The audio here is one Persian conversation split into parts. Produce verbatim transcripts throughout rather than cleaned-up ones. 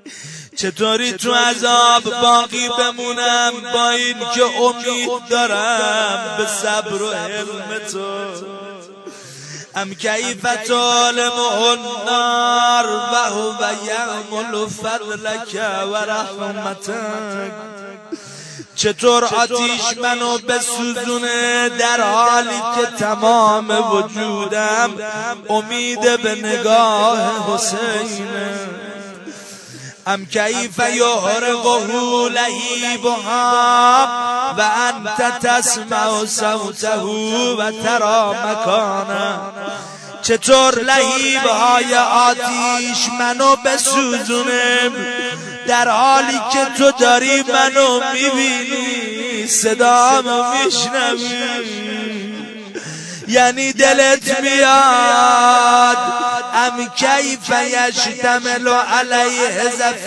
چطوری تو عذاب باقی بمونم با این که امید دارم به صبر و حلم تو. ام کیف تعلمه النار و هو یعمل فضلک و رحمتک. چطور آتیش منو بسوزونه در حالی که تمام وجودم امید به نگاه حسینه. ام کیف یحرقه لهیبها و انت تسمع صوته و ترى مکانه. چطور لهیبهای آتیش منو بسوزونه در حالی که تو داری منو میبینی، صدامو میشنوی. یعنی دلت میاد ام کیف یشتمل علیه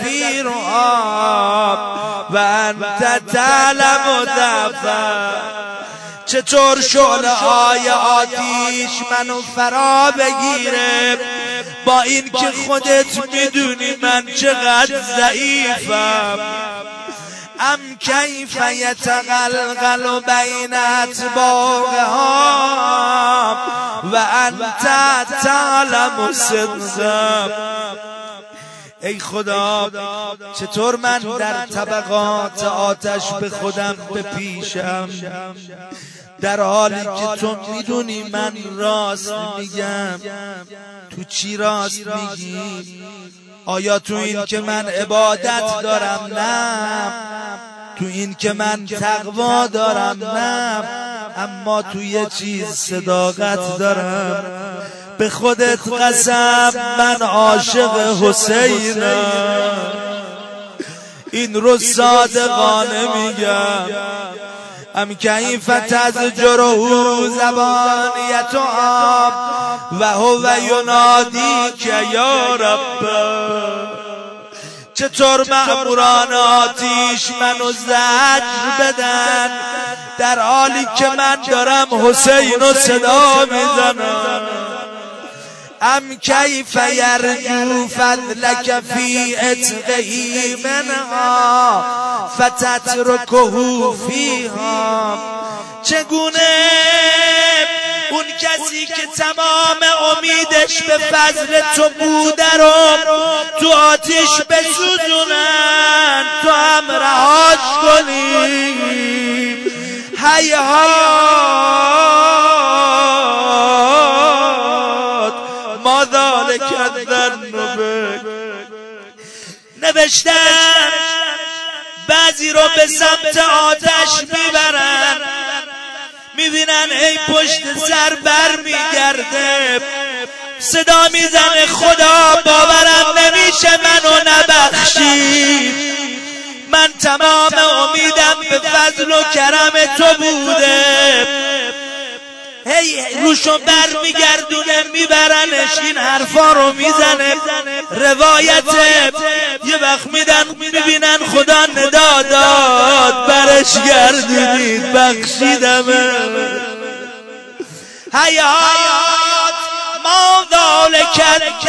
زفیرها و انت تعلم ضعفه. چطور شعله های آتیش منو فرا بگیره با این که خودت میدونی من چقدر ضعیفم. ام کیف یتقلقل بین اطباقها و انت تعلم صدقم. ای خدا چطور من در طبقات آتش به خودم بپیشم در حالی که تو میدونی من راست میگم. تو چی راست میگی؟ آیا تو این که من عبادت دارم؟ نه. تو این که من تقوا دارم؟ نه. اما تو یه چیز صداقت دارم. به خودت قسم من عاشق حسینم. این رو صادقانه میگم. ام کیف تزجره زبانیتها و هو ینادیک یا رب. چطور مأموران آتیش منو زجر بدن در حالی که من دارم حسین و صدا میزنم. ام کیف یرجو فضلک فی عتقه منها فتترکه فیها. چگونه اون کسی که تمام امیدش به فضل تو بوده رو تو آتیش بسوزونن تو هم رهاش کنی؟ هیهات ما ذلک الذنب. نوشتن بعضی رو به سمت آتش میبرن میبینن ای پشت سر بر میگرده صدا میزنه خدا باورم نمیشه منو نبخشی. من تمام امیدم به فضل و کرم تو بوده. هی روشو بر میگردونه میبرنش این حرفا رو میزنه. روایت یه وقت میدن میبینن خدا ندا داد برش گردونید بخشیدمه. حیات ما ذالک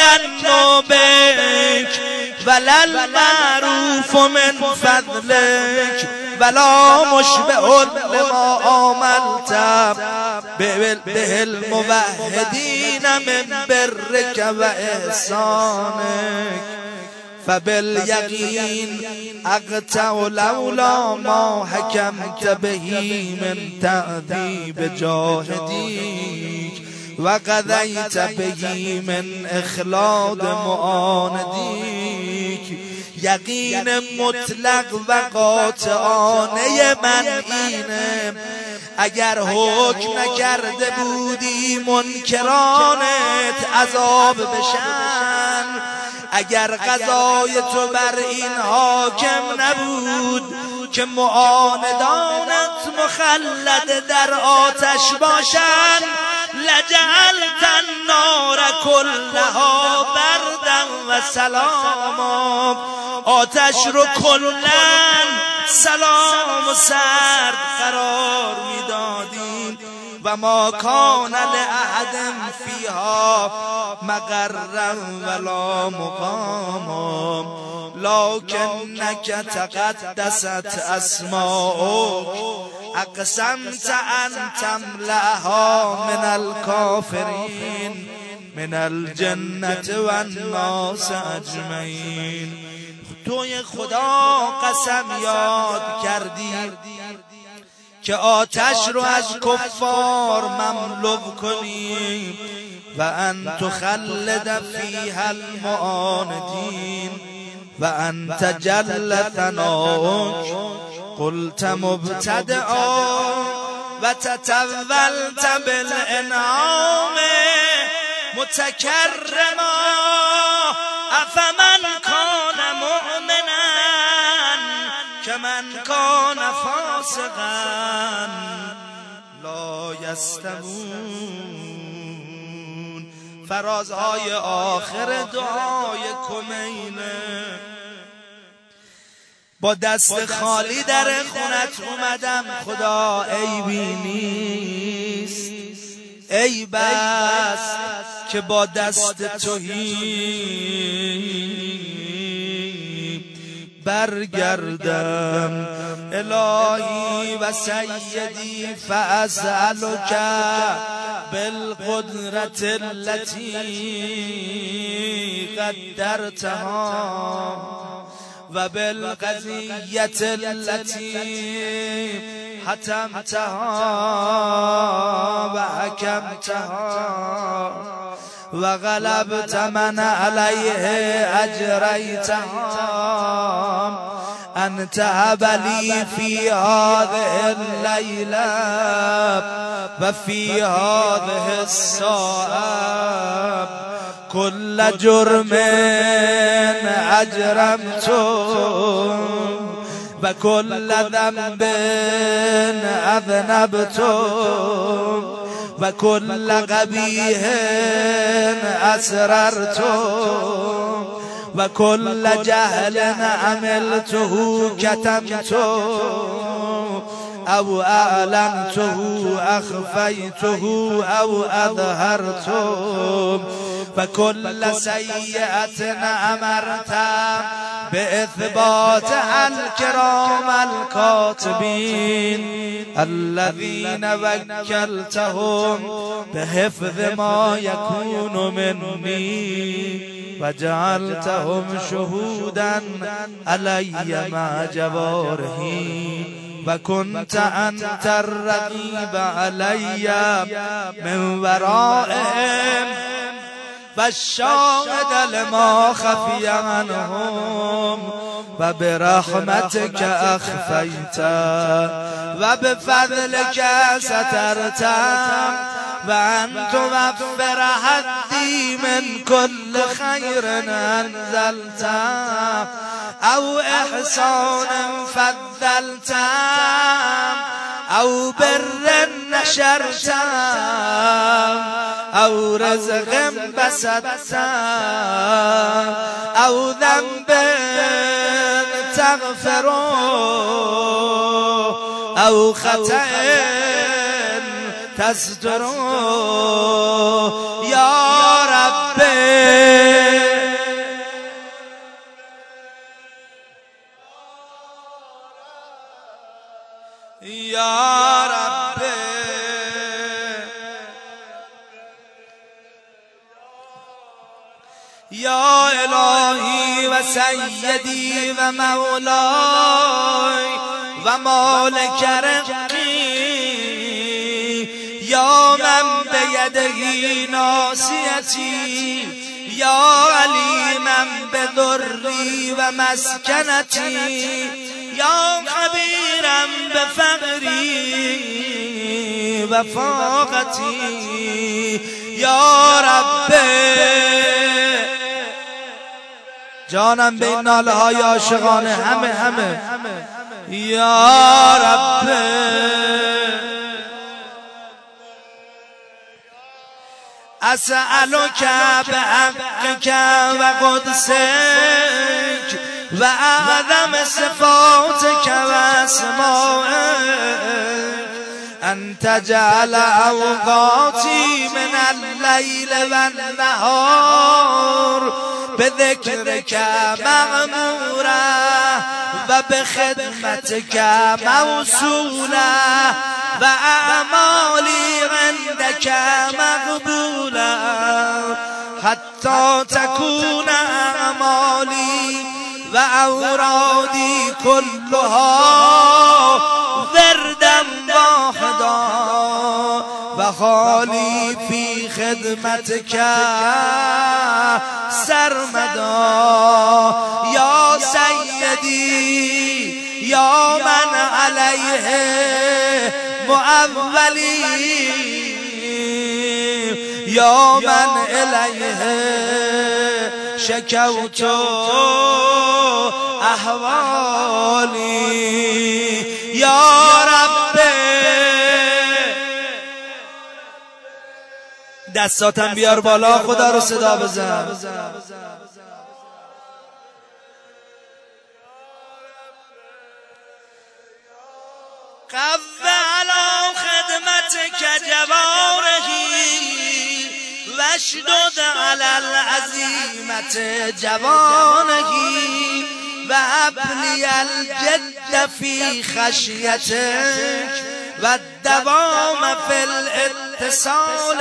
الجنوبک ولل معروف من فضلک ولا مشبه لما عملت به الموحدین من برک و احسانک فبالیقین اقطع لولا ما حکمت بهی من تعذیب جاهدیک و قضیت بهی من اخلاد معاندیک. یقین مطلق و قاطعانه من اینه اگر حکم نکرده بودی منکرانت عذاب بشن، اگر قضای تو بر این حاکم نبود که معاندانت مخلد در آتش باشن لجعلت النار کلها بردا و سلاما. آتش رو کلن سلام و سرد قرار میدادیم. و ما کان لأحد فیها مقرا ولا مقاما. لکنک تقدست اسماؤک اقسمت ان تملأها من الکافرین من الجنة و الناس اجمعین. توی خدا قسم یاد کردی که آتش رو از کفار مملو کنی و ان تخلد فیها المعاندین و انت جل ثناؤک قلت مبتدعا و تطولت بالانعام متکرما افمن کان مؤمنا کمن کان فاسقا لا یستوون. فرازهای آخر دعای کمینه. با دست خالی در خونت اومدم خدا عیبی نیست، ای بس که با دست تویی برگردم. الهی و سیدی فاسألک بالقدرة التي قدرتها و بالقضیة التي حتمتها و حکمتها و غلبت من علیه اجریتها. انت هبلی فی هذه اللیله و فی هذه الساعه کل جرم اجرمتو و کل ذنب اذنبتو و کل قبیح اسررتو و کل جهل عملته کتمتو او اعلنته اخفیته او اظهرته و کل سیئت امرت باثبات الکرام الکاتبین الذین وکلتهم بحفظ ما یکون منی و جعلتهم شهودا علی مع جوارحی و کنت انت الرقیب علی من ورائهم و الشاهد لما خفی عنهم و برحمتک اخفیت و بفضلک سترت و ان توفر حدی من کل خیر انزلت او احسان فضلت او بر نشرت او رزق بسطت او ذنب تغفر او خطأ تستر یا رب یا رب یا الهی و سیدی و مولای و مالک رقی یا من بیدهی ناصیتی یا علیما بضری و مسکنتی یا خبیرا بفقری و فاقتی یا رب. جانم به این ناله های عاشقانه همه همه یا رب. اسألک بحقک و قدسک و اعظم صفاتک و اسمائک ان تجعل اوقاتی من اللیل و النهار به ذکرک مغمورا و به خدمتک موصولا و اعمالی عندک مقبولا حتی تکون اعمالی و اورادی کلها وردم واحدا و حالی فی خدمتک سرمدا یا سیدی یا من علیه معولی یا من الیه شکوت احوالی یا رب. دستاتم بیار بالا، خدا رو صدا بزن. قو علی خدمتک جوارحی واشدد علی العزیمت جوانحی و ابلی الجد فی خشیتک و الدوام فی الاتصال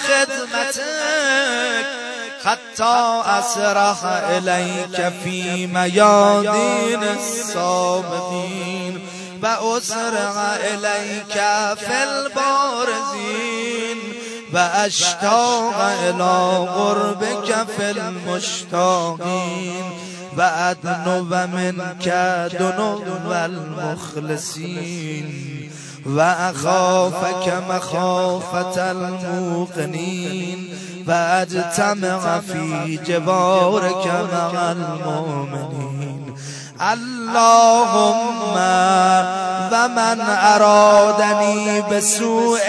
بخدمتک حتی اسرح الیک فی میادین الصابرین و اسرع الیک فی البارزین و اشتاق الی قربک فی المشتاقین و ادنو منک دنو المخلصین و اخافک مخافة الموقنین و اجتمع فی جوارک مع المؤمنین. اللهم و من ارادنی بسوء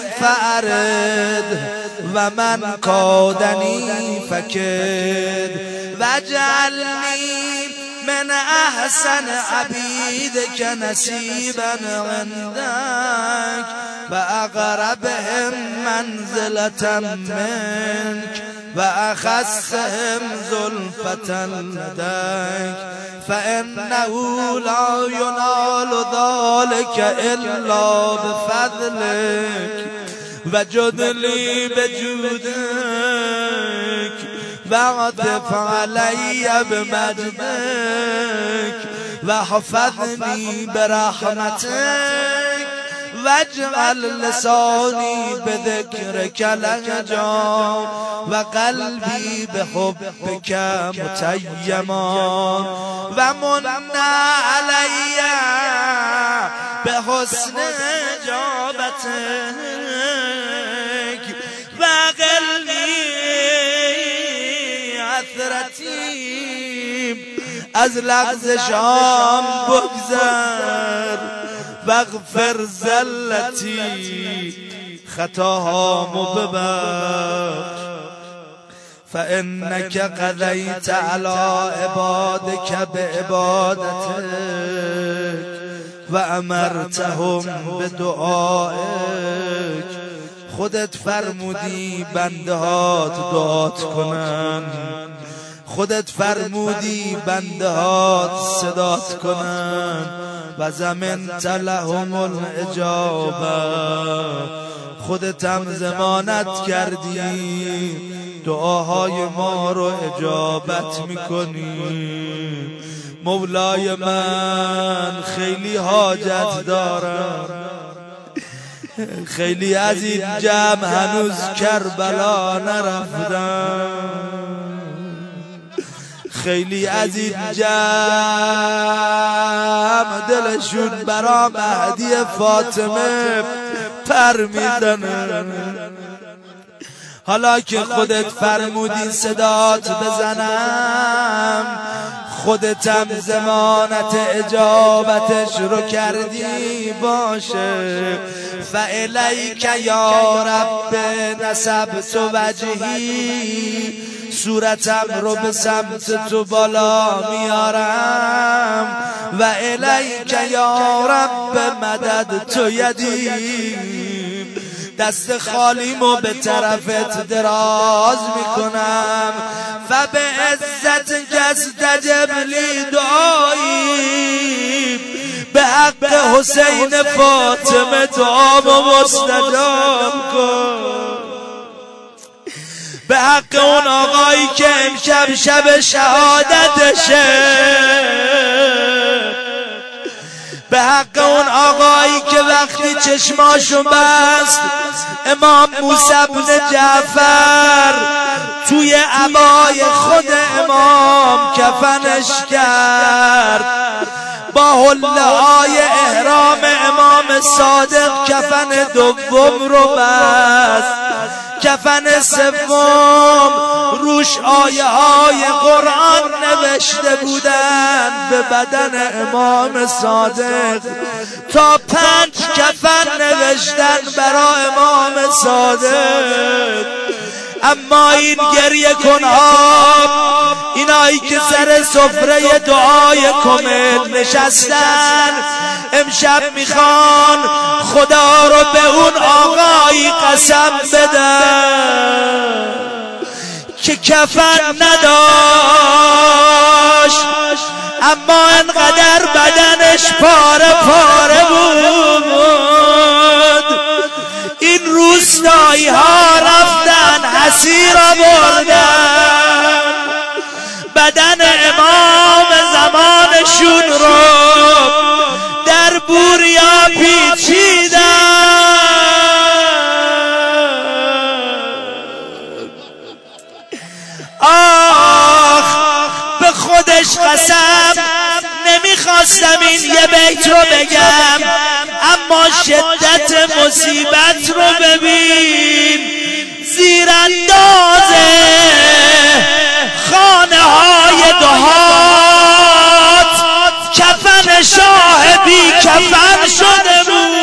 فارد و من کادنی فکد واجعلنی من احسن عبیدک نصیبا عندک و اقربهم منزلة منک و اخصهم زلفة لدیک فانه لا ینال ذلك الا بفضلک وجد لی بجودک وعطف علی بمجدک وحفظنی برحمتک واجعل لسانی بذکرک لهجا و قلبی بحبک متیما و من علی بحسن اجابتک و قلبی عثرتی از لغزشان بگذر واغفر زلتی خطاهامو ببخش فانک قضیت علی عبادک بعبادتک و امرتهم بدعائک. خودت فرمودی بنده هات دعات کنن، خودت فرمودی بنده هات صدات کنن و زمنت لهم الاجابه. خودت هم ضمانت کردی دعاهای ما رو اجابت میکنی. مولای من خیلی حاجت دارم، خیلی از این جمع هنوز کربلا نرفتم، خیلی از این جمع دلشون برا مهدی فاطمه پر میزنه. حالا که خودت فرمودی صدات بزنم، خودتم ضمانت اجابتش رو کردی باشه. فالیک یا رب نسبت وجهی، صورتم رو به سمت تو بالا میارم. و الیک یا رب مدد تو یدی، دست خالیمو به طرفت دراز میکنم و به عزت کس تجبلی دعایی به حق حسین فاطمه دعامو مستجاب کن، به حق اون آقایی که امشب شب شهادتشه، به حق اون آقایی که وقتی چشماشو بست امام موسی بن جعفر توی عبای خود امام کفنش کرد، با حله های احرام امام صادق کفن دوم رو بست، کفن سوم روش آیه های قرآن نوشته بودن به بدن امام صادق، تا پنج کفن نوشتن برای امام صادق. اما این گریه کنها، اینایی که سر سفره دعای کمل نشستن، امشب میخوان خدا رو به اون آقایی قسم بدن که کفن نداشت اما انقدر بدنش پاره پاره بود، این روستایی ها رفتن حسیر آوردن بدن امام زمانشون رو در بوریا پیچیدن. آخ به خودش قسم نمیخواستم این یه بیت رو بگم، اما شدت مصیبت رو ببین، زیر انداز خانه های دهات کفن شاه بی کفن شده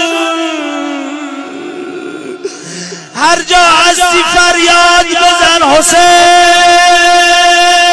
بود. هر جا هستی فریاد بزن حسین.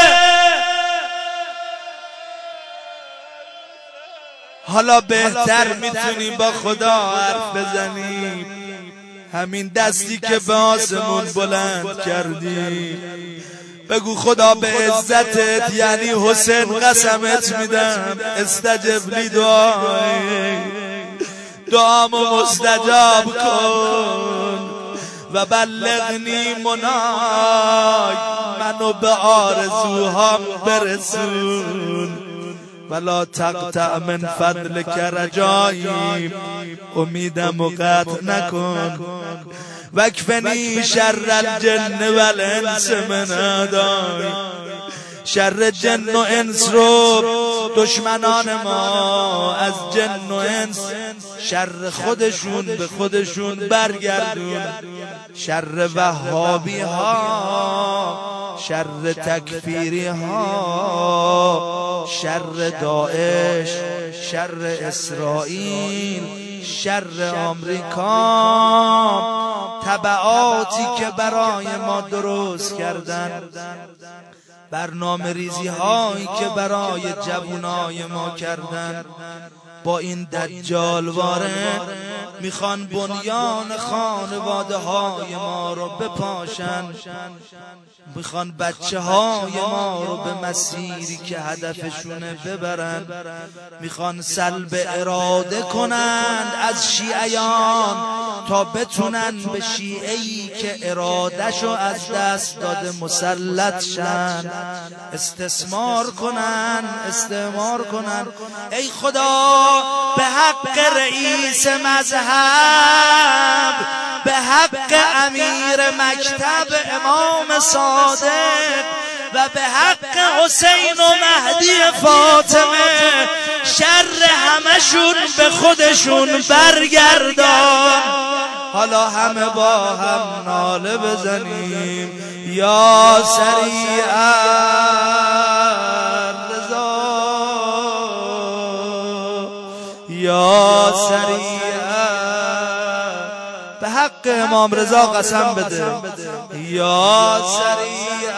حالا بهتر میتونیم با خدا حرف بزنیم، همین دستی که به آسمون بلند کردی بگو خدا به عزتت یعنی حسین قسمت میدم استجب لی دعای، دعامو مستجاب کن و بلغنی منای، منو به آرزوهام برسون، ولا تقطع من فضلک رجایی، امیدم و قطع نکن، وکفنی شر الجن والانس من اعدای، شر جن و انس رو دشمنان ما از جن و انس شر خودشون به خودشون برگردون، شر وهابی ها، شر تکفیری ها، شر داعش، شر اسرائیل، شر آمریکا، تبعاتی که برای ما درست کردن، برنامه ریزی هایی که برای جوانای ما کردن، با این دجال واره میخوان بنیان خانواده های ما رو بپاشن، میخوان بچه های ما رو به مسیری که هدفشونه ببرن، میخوان سلب اراده کنند از شیعیان تا بتونن به شیعه‌ای که ارادهشو از دست داده مسلط شن، استثمار کنن استعمار کنن. ای خدا به حق رئیس مذهب، به حق امیر مکتب امام صادق و به حق حسین و مهدی فاطمه شر همشون به خودشون برگردان. حالا همه با هم ناله بزنیم یا سریع رضا، یا سریع، به حق امام رضا قسم بده یا سریع،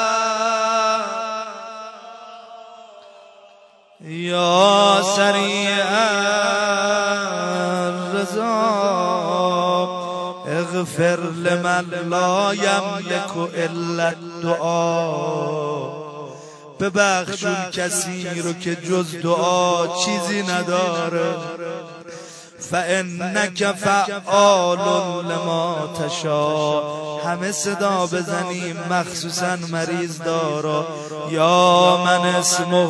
یا سریع رضا اغفر لمن لا یملک الا الدعا، ببخش اون کسی رو که جز دعا چیزی نداره. فانک فعال لما تشاء، همه صدا بزنیم مخصوصا مریض دارا. یا من اسمه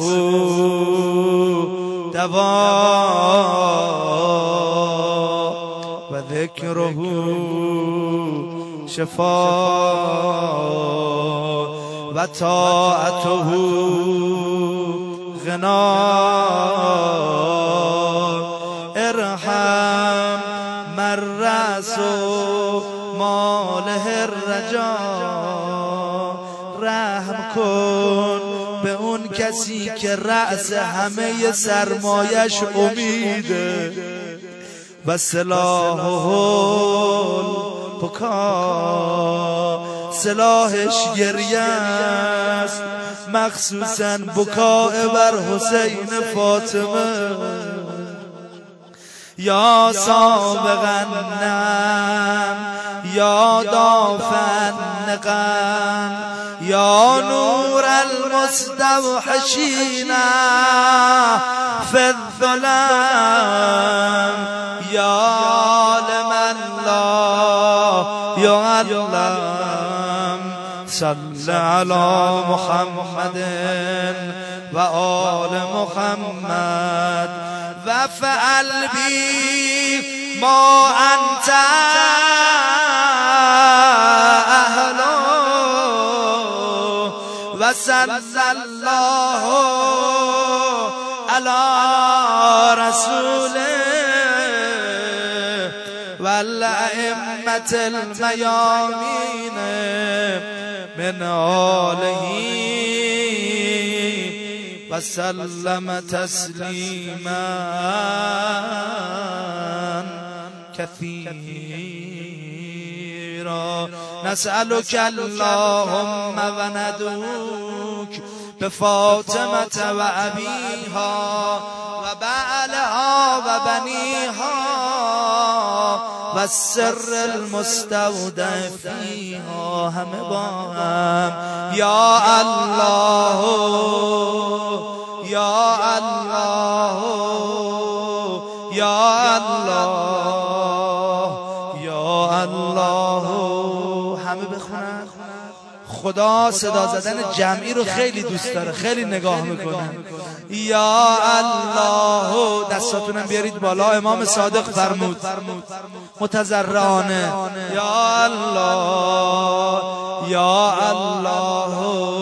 دوا و ذکره شفا و طاعته غنا. ارحم من رأس ماله الرجا، رحم کن به اون کسی که رأس همه سرمایش امیده. و سلاحه البکا، سلاحش گریه است، مخصوصا بکاء بر حسین فاطمه. یا سابقا نم یا دافنقا یا نور المستوحشین فی الظلام، یا لمن لا یعلم. صل علی محمد و آل محمد وفعل بی ما انت اهله و صلی الله علی رسوله و الائمة المیامین من آله و سلم تسلیما کثیرا. نسألك اللهم و ندعوك بفاطمة و ابیها و بعلها و بنیها و السر المستودع فیها، همه با هم. یا الله یا الله یا الله یا الله، همه بخونن. خدا صدا زدن جمعی رو خیلی دوست داره، خیلی نگاه میکنه. یا الله، دستاتونم بیارید بالا. امام صادق فرمود متضرعانه یا الله یا الله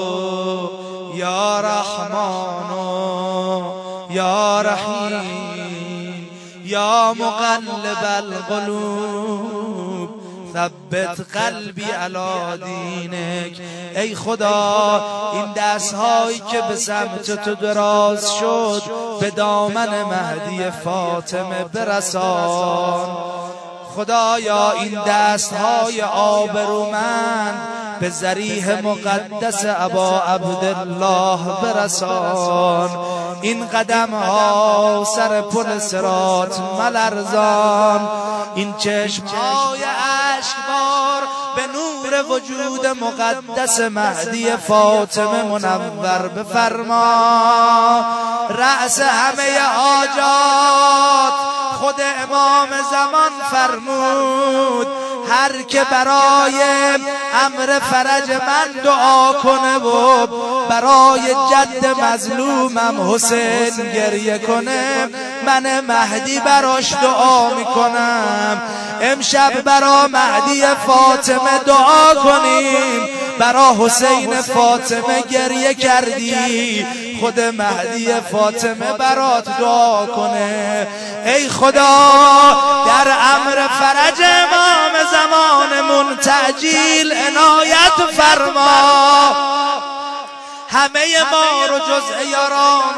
یا رحمان یا رحیم یا مقلب القلوب ثبت قلبی علی دینک. ای خدا این دستهایی که به سمت تو دراز شد به دامن مهدی فاطمه برسان. خدایا این دستهای آبرومند به ذریح مقدس ابا عبدالله برسان. این قدمها سر پل صراط ملرزان، این چشمهای اشکبار به نور وجود مقدس مهدی فاطمه منور بفرما. رأس همه حاجات خود امام زمان فرمود هر که برای امر فرج من دعا کنه و برای جد مظلومم حسین گریه کنه، من مهدی براش دعا میکنم. امشب برا مهدی فاطمه دعا کنیم. برا حسین فاطمه گریه کردی، خود مهدی فاطمه برات دعا کنه. ای خدا در امر فرج امام زمانمون تعجیل عنایت فرما. همه ما رو جز یاران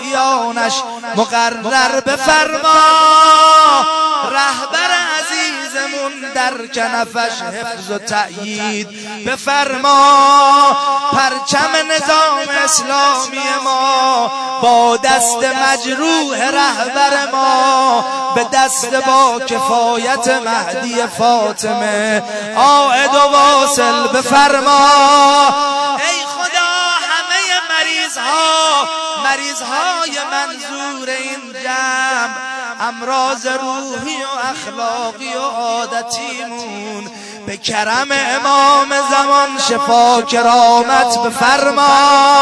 فدایانش مقرر بفرما. رهبر عزیز عزیزمون در کنفش حفظ و تأیید بفرما. پرچم نظام اسلامی ما با دست مجروح رهبر ما به دست با کفایت مهدی فاطمه عائد و واصل بفرما. ای خدا همه مریض ها مریض های منظور این جمع امراض روحی و اخلاقی و عادتیمون به کرم امام زمان شفا کرامت بفرما.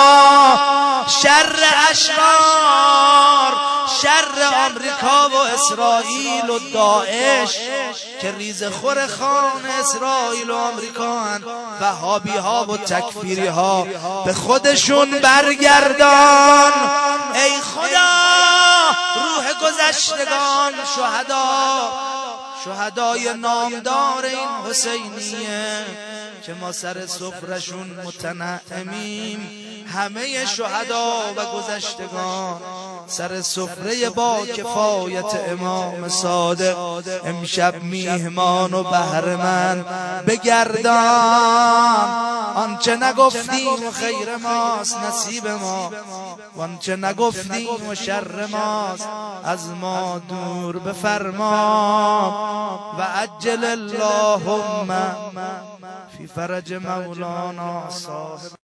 شر اشرار شر آمریکا و اسرائیل و داعش که ریزخور خان اسرائیل و آمریکا هن، وهابی ها و تکفیری ها به خودشون برگردان. ای خدا روح گذشتگان شهدا شهدای نامدار این حسینیه که ما سر سفرشون متنعمیم، همه شهدا و گذشتگان سر سفره با کفایت امام صادق امشب میهمان و بهره‌مند بگردان. آنچه نگفتیم و خیر ماست نصیب ما، وانچه نگفتیم و شر ماست از ما دور بفرما. و عجل اللهم فی فرج مولانا صاحب